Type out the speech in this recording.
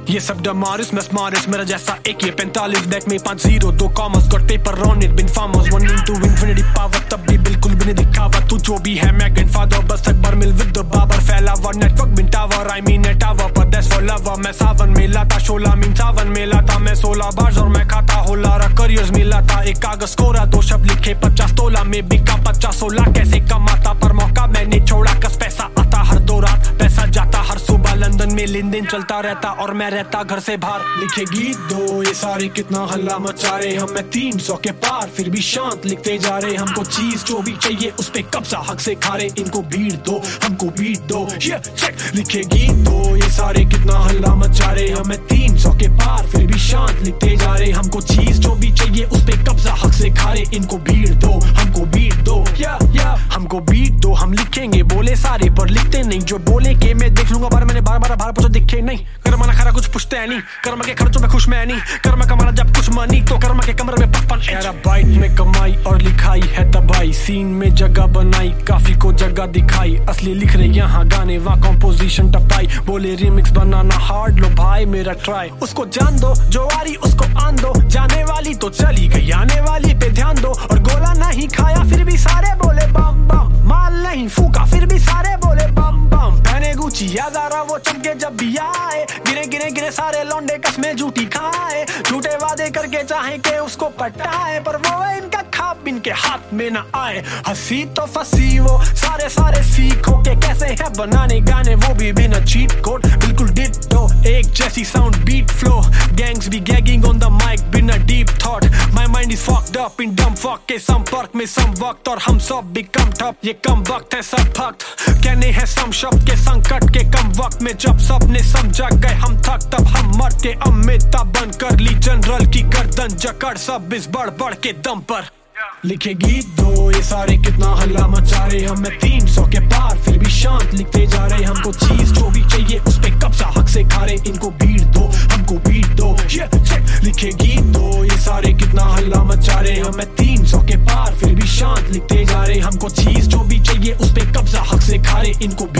ये सब डमारिस मैं स्मारिस मेरा जैसा एक ये 45 बैक में 5-0 2 commerce got paper on it बिन फार्मर्स 1 into infinity पावर तब भी बिल्कुल भी नहीं दिखावा तू जो भी है मैं ग्रैंडफादर बस एक बार मिल विद द बाबर फैला हुआ नेटवर्क बिन टावर आई मीन टावर पर दैट्स फॉर लवर मैं सावन में लाता शोला मीन सावन में लाता मैं 16 बार्स और मैं खाता होला करियर्स में लाता एक कागज कोरा 2 शब्द लिखे 50 तोला में बिका 50-16 कैसे कमाता पर मौका मैंने छोड़ा कस पैसा आता हर 2 रात पैसा जाता हर सुबह लंदन में लेन देन चलता रहता और मैं रहता घर से बाहर लिखे गीत दो ये सारे कितना हल्ला मचा रहे हम मैं 300 के पार फिर भी शांत लिखते जा रहे हमको चीज जो भी चाहिए उस पे कब्जा हक से खा रहे इनको बीट दो हमको बीट दो ये चेक लिखे गीत दो ये सारे कितना हल्ला मचा रहे हम मैं 300 के पार फिर भी शांत लिखते जा रहे हमको चीज जो भी चाहिए उस पे कब्जा हक से खा रहे इनको बीट दो हमको बीट दो या हमको बीट दो हम लिखेंगे बोले सारे पर लिखते नहीं जो बोले के मैं देख लूंगा बार मैंने बार पूछो दिखे नहीं कर्मा ना खरा कुछ पूछते है नहीं कर्मा के खर्चों में खुश मैं नहीं कर्मा कमाना जब कुछ मनी तो कर्मा के कमरे में 55 एरा बाइट में कमाई और लिखाई है तबाही सीन में जगह बनाई काफी को जगह दिखाई असली लिख रहे यहाँ गाने वहाँ कॉम्पोजिशन टपाई बोले रिमिक्स बनाना हार्ड लो भाई मेरा ट्राई उसको जान दो जो आ रही उसको आन दो जाने वाली तो चली गई आने वाली पे ध्यान दो और गोला नहीं खाया फिर भी सारे बोले बम बम माल नहीं फूका फिर भी सारे बोले बम बम पहने गुची याद आ रहा वो चमके जब भी आए गिरे सारे लौंडे कसमें झूठी खाए झूठे वादे करके चाहे के उसको पटाए पर वो इनका खाप इनके हाथ में ना आए हंसी तो फंसी वो सारे सीखो के कैसे है बनाने गाने वो भी बिना चीट कोड बिल्कुल डिट्टो एक जैसी साउंड बीट फ्लो गैंग्स भी गैगिंग ऑन द माइक बिना deep thought my mind is fucked up in dumb fuck के संपर्क में सम वक्त और हम सब भी कम ठप ये कम वक्त है सब भक्त कहने हैं सम शब्द के संकट के कम वक्त में जब सबने समझा गए हम थक तब हम मर के अमिताभ बन कर ली जनरल की गर्दन जकड़ सब इस बढ़ के दम पर लिखे गीत दो ये सारे कितना हल्ला मचा रहे हम मैं 300 के पार फिर भी शांत लिखते जा रहे हमको चीज जो भी चाहिए उस पे कब्जा हक से खा रहे इनको बीट दो हमको बीट दो ये चेक लिखे गीत दो ये सारे कितना हल्ला मचा रहे हम मैं 300 के पार फिर भी शांत लिखते जा रहे हमको चीज जो भी चाहिए उस पे कब्जा हक से खा रहे इनको